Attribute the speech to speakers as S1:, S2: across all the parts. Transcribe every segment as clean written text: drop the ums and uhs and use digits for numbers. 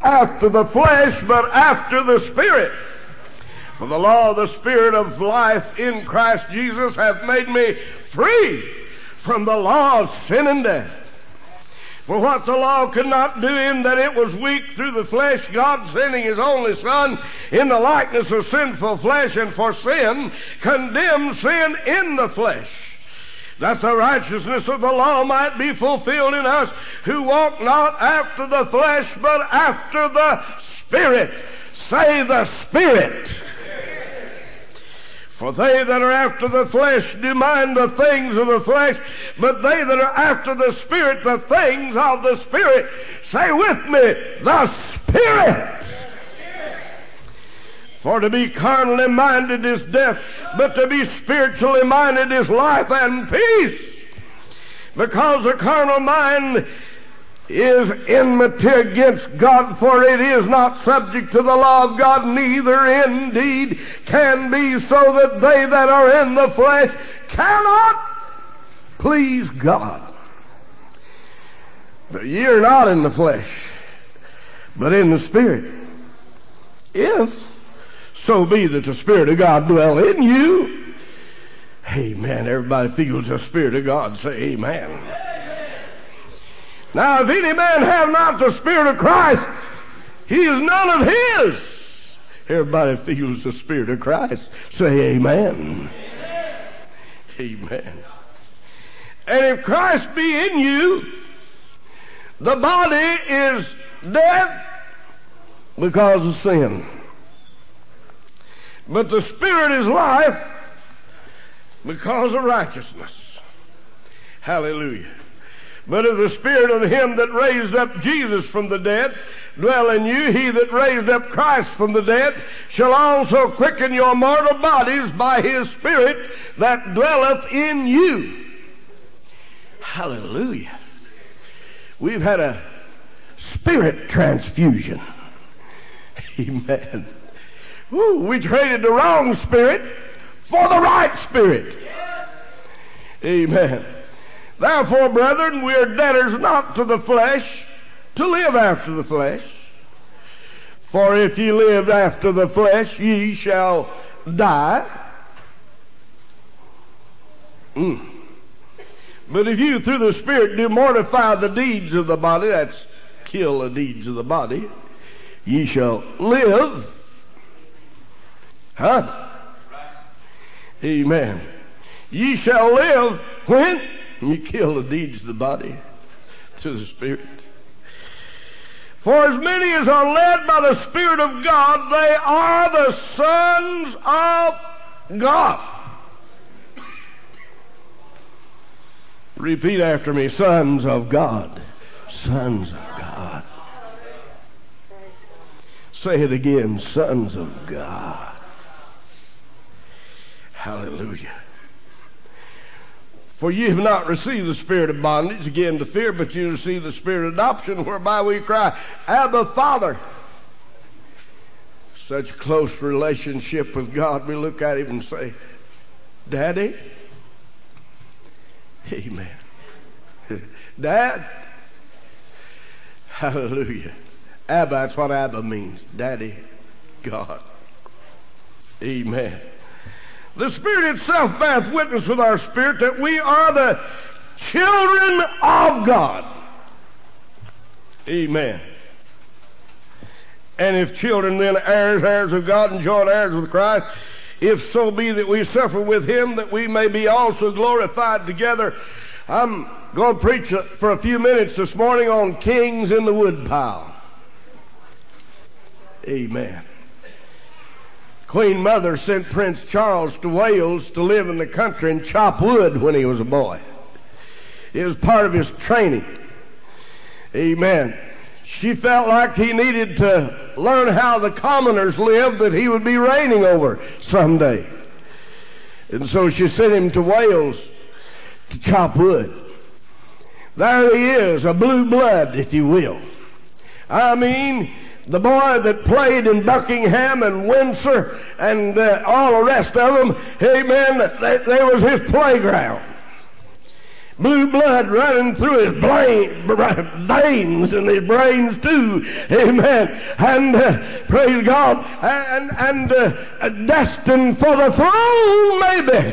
S1: after the flesh, but after the Spirit. For the law of the Spirit of life in Christ Jesus hath made me free from the law of sin and death. For what the law could not do in that it was weak through the flesh, God sending his only Son in the likeness of sinful flesh, and for sin, condemned sin in the flesh, that the righteousness of the law might be fulfilled in us who walk not after the flesh, but after the Spirit. Say the Spirit. For they that are after the flesh do mind the things of the flesh, but they that are after the Spirit, the things of the Spirit. Say with me, the Spirit. For to be carnally minded is death, but to be spiritually minded is life and peace. Because the carnal mind is enmity against God, for it is not subject to the law of God, neither indeed can be, so that they that are in the flesh cannot please God. But ye are not in the flesh, but in the Spirit, if so be that the Spirit of God dwell in you. Amen. Everybody feels the Spirit of God. Say amen. Now, if any man have not the Spirit of Christ, he is none of his. Everybody feels the Spirit of Christ. Say amen. Amen. And if Christ be in you, the body is dead because of sin, but the Spirit is life because of righteousness. Hallelujah. But if the Spirit of him that raised up Jesus from the dead dwell in you, he that raised up Christ from the dead shall also quicken your mortal bodies by his Spirit that dwelleth in you. Hallelujah. We've had a spirit transfusion. Amen. Woo, we traded the wrong spirit for the right spirit. Amen. Therefore, brethren, we are debtors not to the flesh, to live after the flesh. For if ye live after the flesh, ye shall die. But if you through the Spirit do mortify the deeds of the body, that's kill the deeds of the body, ye shall live. Amen. Ye shall live when? You kill the deeds of the body through the Spirit. For as many as are led by the Spirit of God, they are the sons of God. Repeat after me, sons of God. Sons of God. Say it again, sons of God. Hallelujah. For ye have not received the spirit of bondage again to fear, but you receive the Spirit of adoption, whereby we cry, Abba, Father. Such close relationship with God, we look at him and say, Daddy. Amen. Dad. Hallelujah. Abba, that's what Abba means. Daddy, God. Amen. The Spirit itself beareth witness with our spirit that we are the children of God. Amen. And if children, then heirs, heirs of God, and joint heirs with Christ, if so be that we suffer with him, that we may be also glorified together. I'm going to preach for a few minutes this morning on kings in the woodpile. Amen. Queen Mother sent Prince Charles to Wales to live in the country and chop wood when he was a boy. It was part of his training. Amen. She felt like he needed to learn how the commoners lived that he would be reigning over someday. And so she sent him to Wales to chop wood. There he is, a blue blood, if you will. I mean, the boy that played in Buckingham and Windsor and all the rest of them, amen, they was his playground. blue blood running through his veins and his brains too. Amen. And praise God. And destined for the throne, maybe.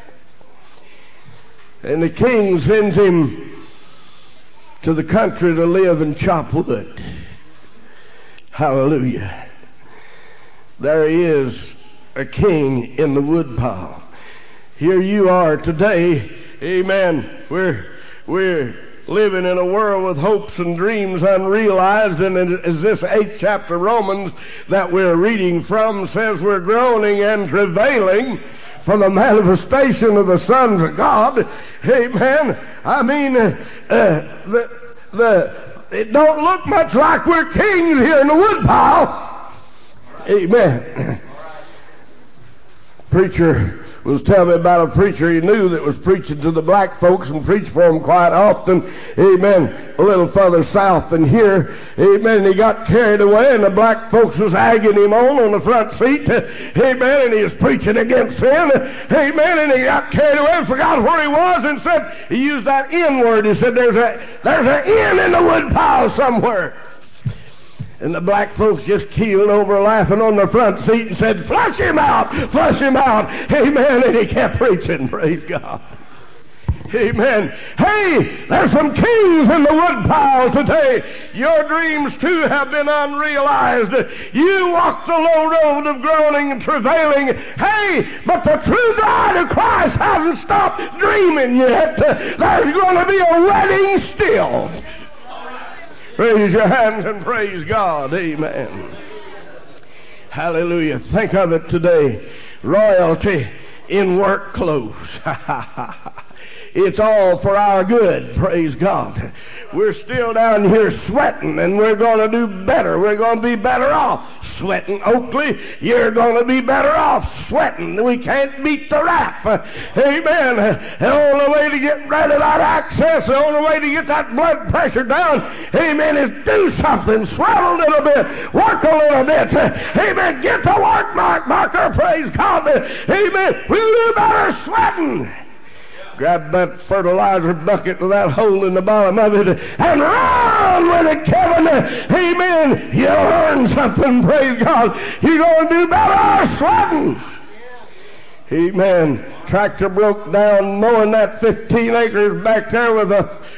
S1: And the king sends him to the country to live and chop wood. Hallelujah. There he is, a king in the woodpile. Here you are today. Amen. We're living in a world with hopes and dreams unrealized, and as this 8th chapter of Romans that we're reading from says, we're groaning and travailing for the manifestation of the sons of God. Amen. I mean, it don't look much like we're kings here in the woodpile. Amen. Preacher was telling me about a preacher he knew that was preaching to the black folks and preached for them quite often. Amen. A little further south than here. Amen. And he got carried away, and the black folks was egging him on the front seat. Amen. And he was preaching against sin. Amen. And he got carried away and forgot where he was and said, he used that N word. He said, there's an N in the woodpile somewhere. And the black folks just keeled over laughing on the front seat and said, flush him out, flush him out. Amen. And he kept preaching. Praise God. Amen. Hey, there's some kings in the woodpile today. Your dreams too have been unrealized. You walk the low road of groaning and travailing. Hey, but the true bride of Christ hasn't stopped dreaming yet. There's going to be a wedding still. Raise your hands and praise God. Amen. Hallelujah. Think of it today. Royalty in work clothes. It's all for our good. Praise God. We're still down here sweating, and we're going to do better. We're going to be better off sweating. Oakley, you're going to be better off sweating. We can't beat the rap. Amen. The only way to get rid of that access, the only way to get that blood pressure down, amen, is do something. Sweat a little bit. Work a little bit. Amen. Get the work marker. Praise God. Amen. We'll do better sweating. Grab that fertilizer bucket with that hole in the bottom of it and run with it, Kevin. Amen. You'll learn something, praise God. You're going to do better sweating. Amen. Tractor broke down mowing that 15 acres back there with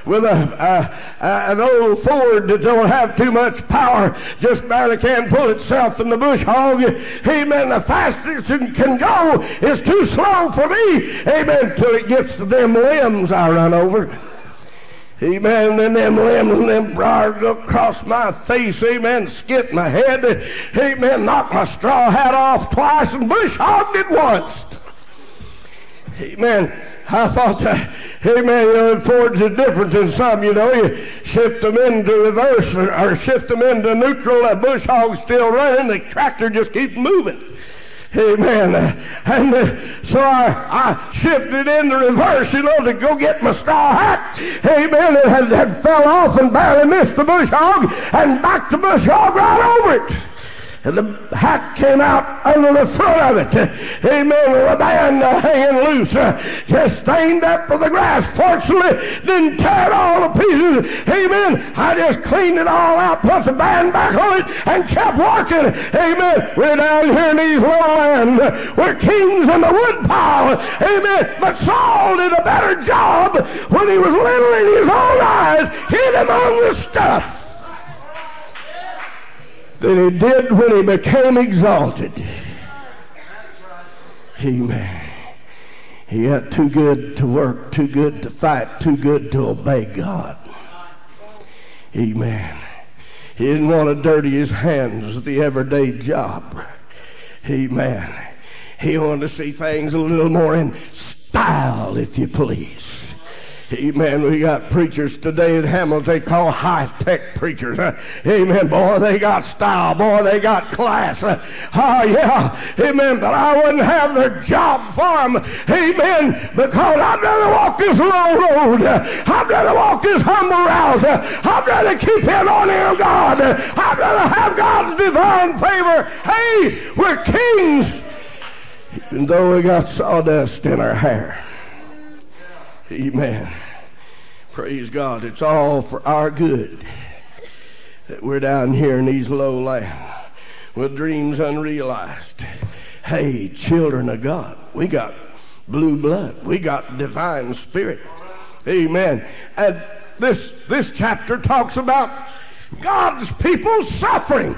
S1: an old Ford that don't have too much power, just barely can pull itself in the bush hog. Amen. The fastest it can go is too slow for me. Amen. Till it gets to them limbs I run over. Amen. Then them limbs and them briars go across my face. Amen. Skit my head. Amen. Knock my straw hat off twice and bush hogged it once. Amen. I thought, amen, Ford's is different than some, you know. You shift them into reverse or shift them into neutral, that bush hog's still running, the tractor just keeps moving. Amen. And so I shifted into reverse, you know, to go get my straw hat. Amen. It had fell off and barely missed the bush hog and backed the bush hog right over it. And the hat came out under the front of it. Amen. With a band hanging loose. Just stained up with the grass. Fortunately, didn't tear it all to pieces. Amen. I just cleaned it all out, put the band back on it, and kept working. Amen. We're down here in these lowlands. We're kings in the woodpile. Amen. But Saul did a better job when he was little in his own eyes, hid among the stuff, than he did when he became exalted. Amen. He got too good to work, too good to fight, too good to obey God. Amen. He didn't want to dirty his hands with the everyday job. Amen. He wanted to see things a little more in style, if you please. Amen. We got preachers today in Hamilton they call high-tech preachers. Amen. Boy, they got style. Boy, they got class. Oh, yeah. Amen. But I wouldn't have their job for them. Amen. Because I'd rather walk this low road. I'd rather walk this humble route. I'd rather keep him on of God. I'd rather have God's divine favor. Hey, we're kings, even though we got sawdust in our hair. Amen. Praise God. It's all for our good that we're down here in these low lands with dreams unrealized. Hey, children of God, we got blue blood. We got divine spirit. Amen. And this chapter talks about God's people suffering.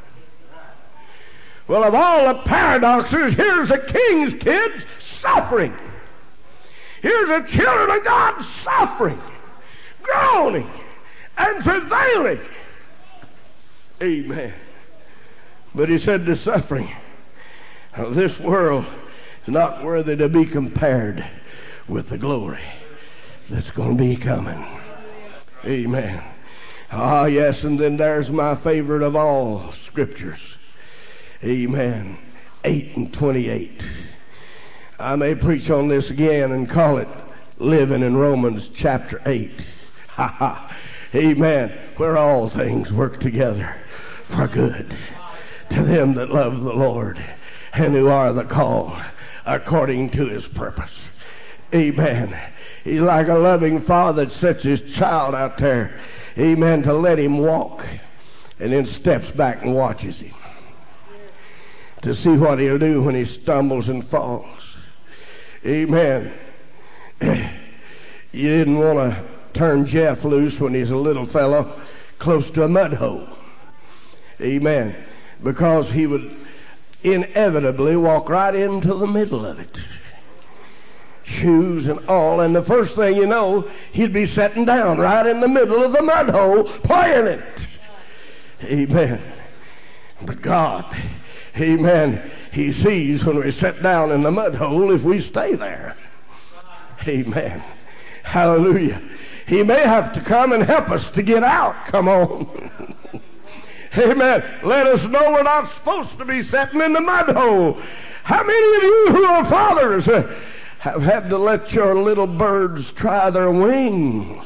S1: Well, of all the paradoxes, here's a king's kids suffering. Here's the children of God suffering, groaning, and travailing. Amen. But he said the suffering of this world is not worthy to be compared with the glory that's going to be coming. Amen. Ah, yes, and then there's my favorite of all scriptures. Amen. 8:28. I may preach on this again and call it living in Romans chapter 8. Ha ha. Amen. Where all things work together for good to them that love the Lord and who are the called according to his purpose. Amen. He's like a loving father that sets his child out there, amen, to let him walk, and then steps back and watches him to see what he'll do when he stumbles and falls. Amen. You didn't want to turn Jeff loose when he's a little fellow close to a mud hole. Amen. Because he would inevitably walk right into the middle of it. Shoes and all, and the first thing you know, he'd be sitting down right in the middle of the mud hole playing it. Amen. But God, amen, he sees when we sit down in the mud hole if we stay there. Amen. Hallelujah. He may have to come and help us to get out. Come on. Amen. Let us know we're not supposed to be sitting in the mud hole. How many of you who are fathers have had to let your little birds try their wings?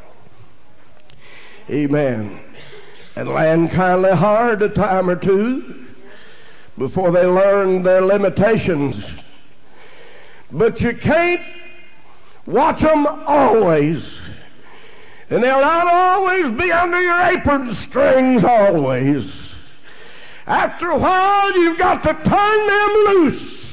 S1: Amen. And land kindly hard a time or two before they learn their limitations. But you can't watch them always. And they'll not always be under your apron strings always. After a while, you've got to turn them loose.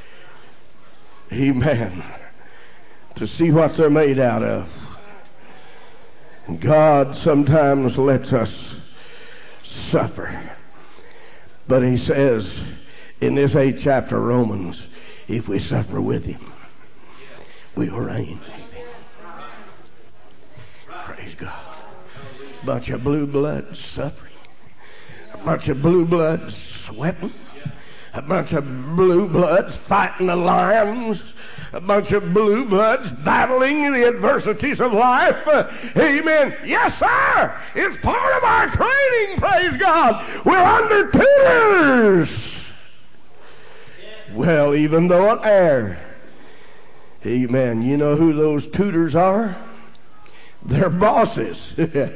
S1: Amen. To see what they're made out of. And God sometimes lets us suffer. But he says in this 8th chapter of Romans, if we suffer with him, we will reign. Praise God. A bunch of blue blood suffering. A bunch of blue blood sweating. A bunch of blue bloods fighting the lions. A bunch of blue bloods battling the adversities of life. Amen. Yes, sir. It's part of our training, praise God. We're under tutors. Well, even though an heir. Amen. You know who those tutors are? They're bosses.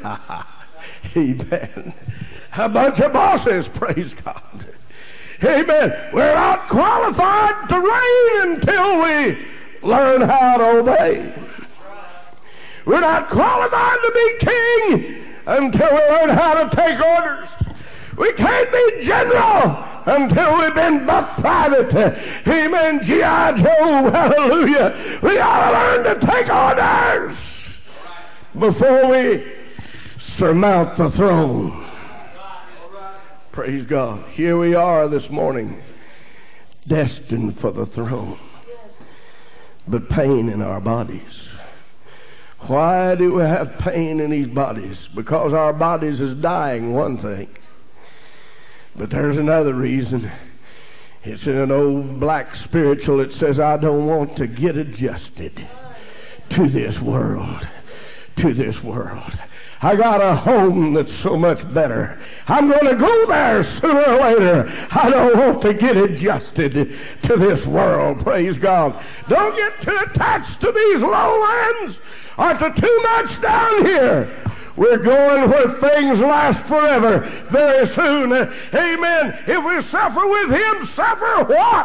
S1: Amen. A bunch of bosses, praise God. Amen. We're not qualified to reign until we learn how to obey. We're not qualified to be king until we learn how to take orders. We can't be general until we've been buck private. Amen. G.I. Joe. Hallelujah. We got to learn to take orders before we surmount the throne. Praise God. Here we are this morning, destined for the throne, but pain in our bodies. Why do we have pain in these bodies? Because our bodies is dying, one thing. But there's another reason. It's in an old black spiritual that says, I don't want to get adjusted to this world. To this world. I got a home that's so much better. I'm going to go there sooner or later. I don't want to get adjusted to this world. Praise God. Don't get too attached to these lowlands or to too much down here. We're going where things last forever very soon. Amen. If we suffer with him, suffer what?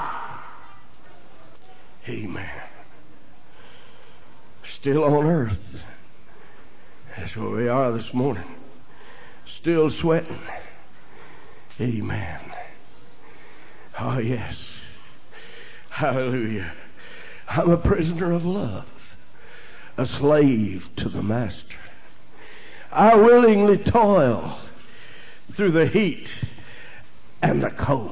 S1: Amen. Still on earth. That's where we are this morning. Still sweating. Amen. Oh, yes. Hallelujah. I'm a prisoner of love, a slave to the Master. I willingly toil through the heat and the cold.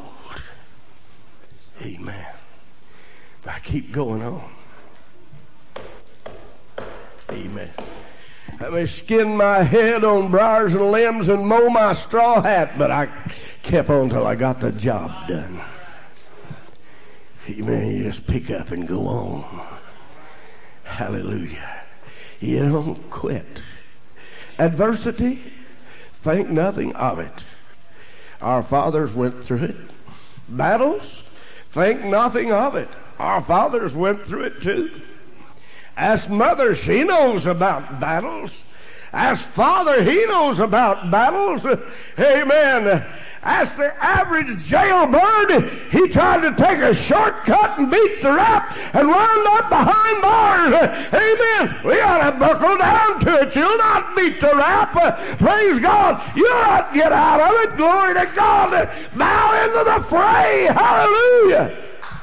S1: Amen. I keep going on. Amen. I may skin my head on briars and limbs and mow my straw hat, but I kept on till I got the job done. Amen. You just pick up and go on. Hallelujah. You don't quit. Adversity, think nothing of it. Our fathers went through it. Battles, think nothing of it. Our fathers went through it too. Ask mother, she knows about battles. Ask father, he knows about battles. Amen. Ask the average jailbird, he tried to take a shortcut and beat the rap and wound up behind bars. Amen. We ought to buckle down to it. You'll not beat the rap. Praise God. You'll not get out of it. Glory to God. Bow into the fray. Hallelujah.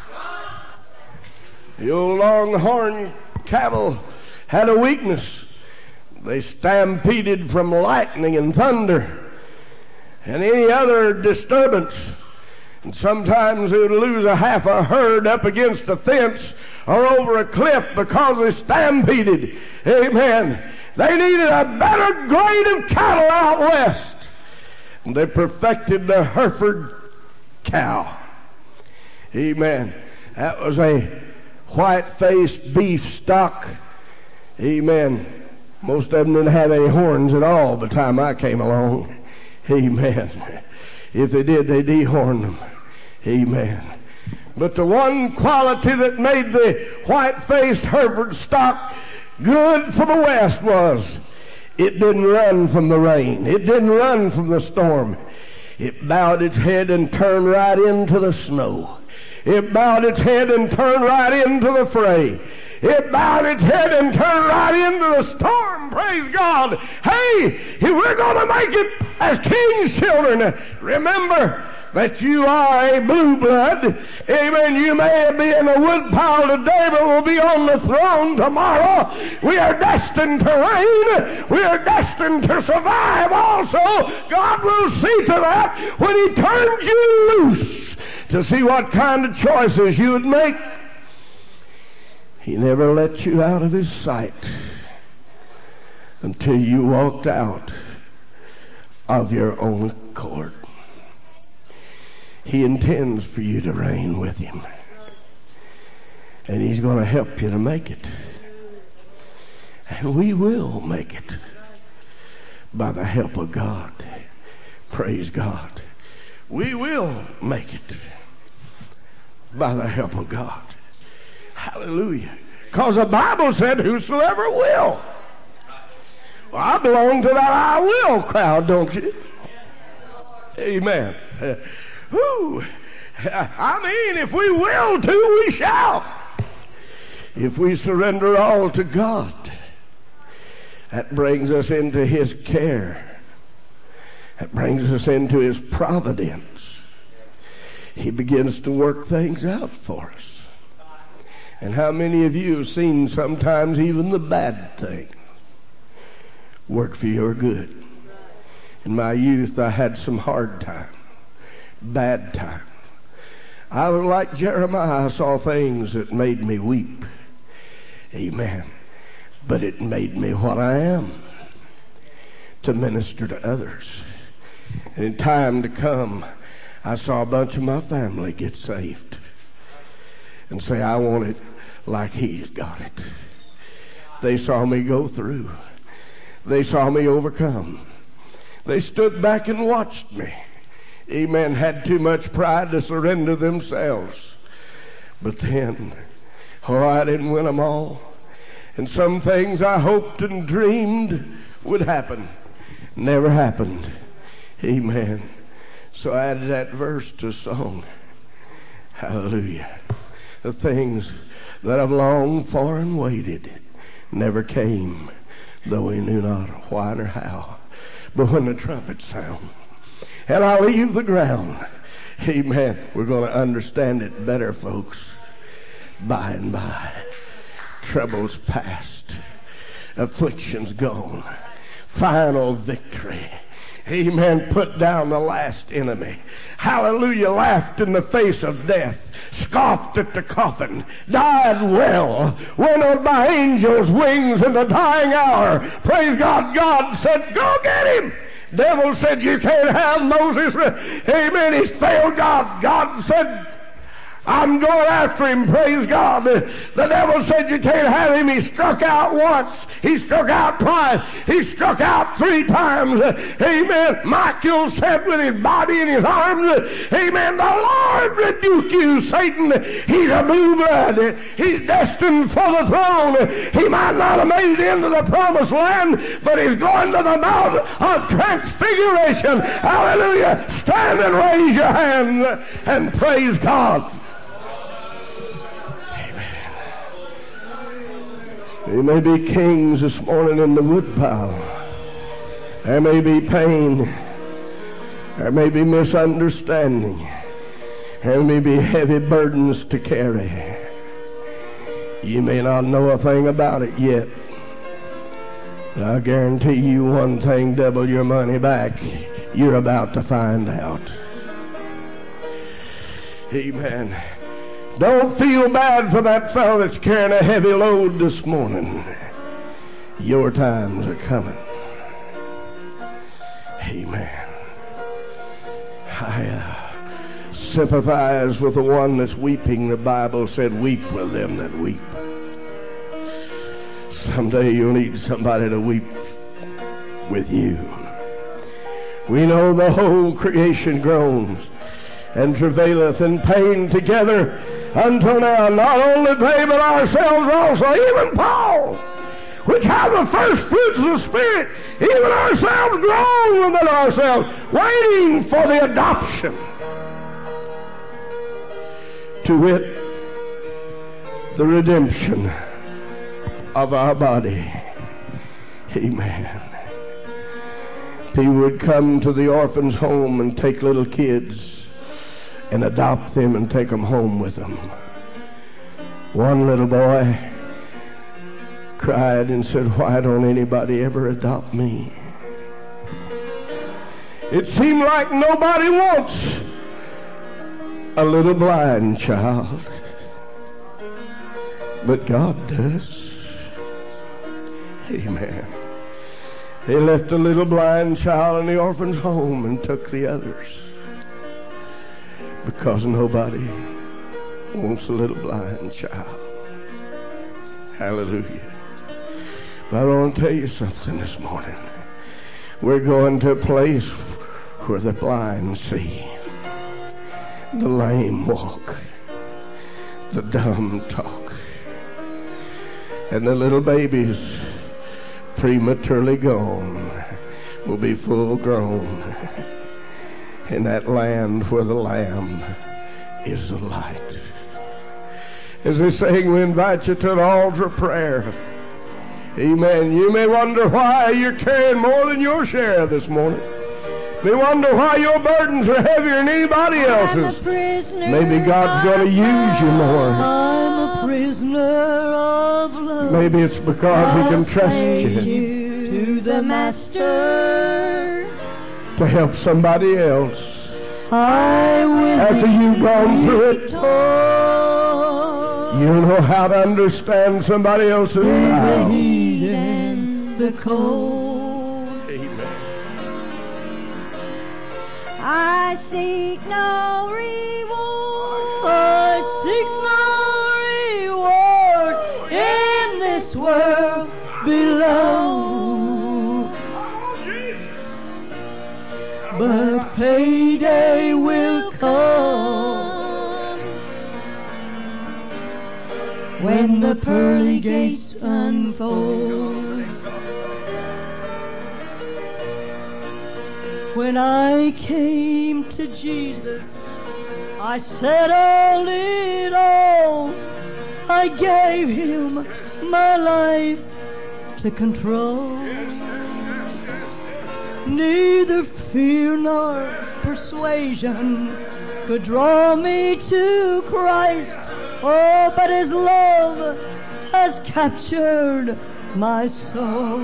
S1: The old longhorn cattle had a weakness. They stampeded from lightning and thunder and any other disturbance. And sometimes they would lose a half a herd up against a fence or over a cliff because they stampeded. Amen. They needed a better grade of cattle out west. And they perfected the Hereford cow. Amen. That was a white-faced beef stock. Amen. Most of them didn't have any horns at all by the time I came along. Amen. If they did, they dehorned them. Amen. But the one quality that made the white-faced Hereford stock good for the West was it didn't run from the rain. It didn't run from the storm. It bowed its head and turned right into the snow. It bowed its head and turned right into the fray. It bowed its head and turned right into the storm. Praise God. Hey, if we're going to make it as king's children, remember that you are a blue blood. Amen. You may be in a woodpile today, but will be on the throne tomorrow. We are destined to reign. We are destined to survive also. God will see to that when he turns you loose to see what kind of choices you would make. He never let you out of his sight until you walked out of your own accord. He intends for you to reign with him. And he's going to help you to make it. And we will make it by the help of God. Praise God. We will make it by the help of God. Hallelujah. Because the Bible said, whosoever will. Well, I belong to that I will crowd, don't you? Amen. Whew. I mean, if we will to, we shall. If we surrender all to God, that brings us into his care. That brings us into his providence. He begins to work things out for us. And how many of you have seen sometimes even the bad thing work for your good? In my youth, I had some hard time, bad time. I was like Jeremiah. I saw things that made me weep. Amen. But it made me what I am, to minister to others. And in time to come, I saw a bunch of my family get saved and say, I want it like he's got it. They saw me go through. They saw me overcome. They stood back and watched me. Amen. Had too much pride to surrender themselves. But then, I didn't win them all. And some things I hoped and dreamed would happen never happened. Amen. So I added that verse to song. Hallelujah. The things that I've longed for and waited never came. though we knew not why nor how. But when the trumpet sound, and I leave the ground, amen, we're going to understand it better, folks, by and by. Trouble's past, affliction's gone, final victory. Amen. Put down the last enemy. Hallelujah. Laughed in the face of death. Scoffed at the coffin. Died well. Went on by angels' wings in the dying hour. Praise God. God said, go get him. Devil said, you can't have Moses. Amen. He's failed God. God said, I'm going after him, praise God. The devil said you can't have him. He struck out once. He struck out twice. He struck out 3 times. Amen. Michael said with his body in his arms, amen, the Lord rebuke you, Satan. He's a blue blood. He's destined for the throne. He might not have made it into the promised land, but he's going to the Mount of Transfiguration. Hallelujah. Stand and raise your hand and praise God. There may be kings this morning in the woodpile. There may be pain. There may be misunderstanding. There may be heavy burdens to carry. You may not know a thing about it yet. But I guarantee you one thing, double your money back. You're about to find out. Amen. Don't feel bad for that fellow that's carrying a heavy load this morning. Your times are coming. Amen. I sympathize with the one that's weeping. The Bible said, weep with them that weep. Someday you'll need somebody to weep with you. We know the whole creation groans and travaileth in pain together until now, not only they, but ourselves also, even Paul, which have the first fruits of the Spirit, even ourselves groan within ourselves, waiting for the adoption, to wit, the redemption of our body. Amen. He would come to the orphan's home and take little kids and adopt them and take them home with them. One little boy cried and said, why don't anybody ever adopt me? It seemed like nobody wants a little blind child, but God does. Amen. They left a little blind child in the orphan's home and took the others, because nobody wants a little blind child. Hallelujah. But I want to tell you something this morning. We're going to a place where the blind see, the lame walk, the dumb talk, and the little babies prematurely gone will be full grown in that land where the Lamb is the light. As they sing, we invite you to an altar of prayer. Amen. You may wonder why you're carrying more than your share this morning. You may wonder why your burdens are heavier than anybody else's. Maybe God's going to use you more.
S2: I'm a prisoner of love.
S1: Maybe it's because He can trust you
S2: to the Master
S1: to help somebody else
S2: I will
S1: after you've gone through it.
S2: victorious.
S1: You'll know how to understand somebody else's
S2: The
S1: trial.
S2: heat and the cold.
S1: Amen.
S2: I seek no reward. I seek no reward in this world below. But payday will come when the pearly gates unfold. When I came to Jesus, I settled it all. I gave Him my life to control. Neither fear nor persuasion could draw me to Christ. Oh, but His love has captured my soul.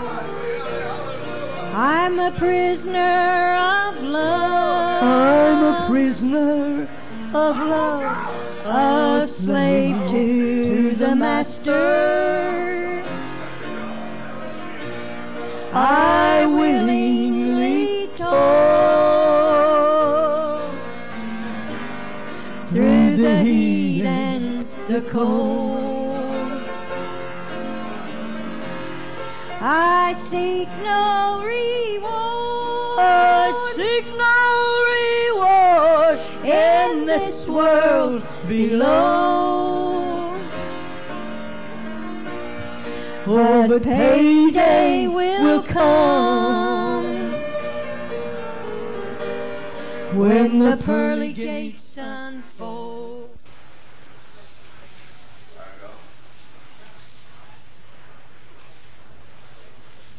S3: I'm a prisoner of love.
S2: I'm a prisoner of love,
S3: A slave to the Master.
S2: I willingly toil
S3: Through the heat and the cold, I seek no reward.
S2: I seek no reward
S3: in this world below.
S2: Oh, but payday will come
S3: when the pearly gates unfold.